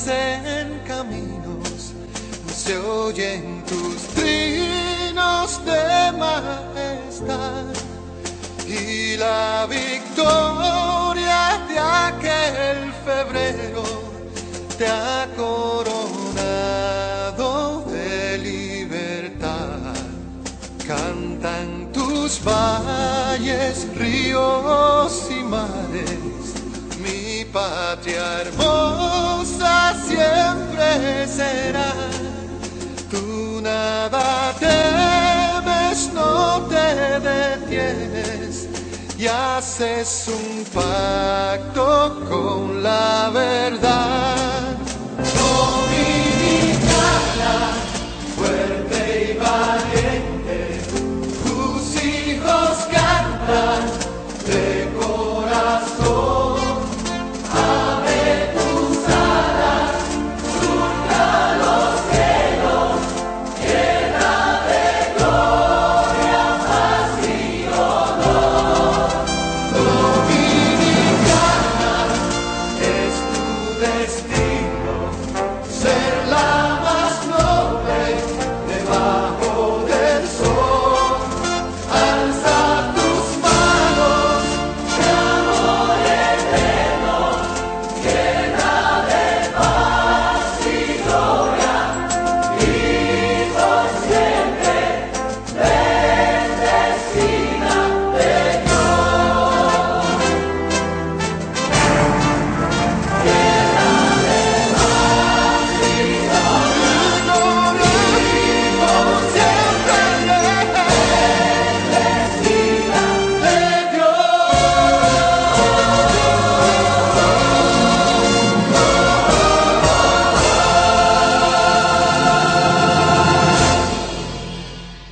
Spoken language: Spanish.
en caminos, se oyen tus trinos de majestad, y la victoria de aquel febrero te ha coronado de libertad. Cantan tus valles, ríos y mares, mi patria hermosa siempre será. Tú nada temes, no te detienes, y haces un pacto con la verdad.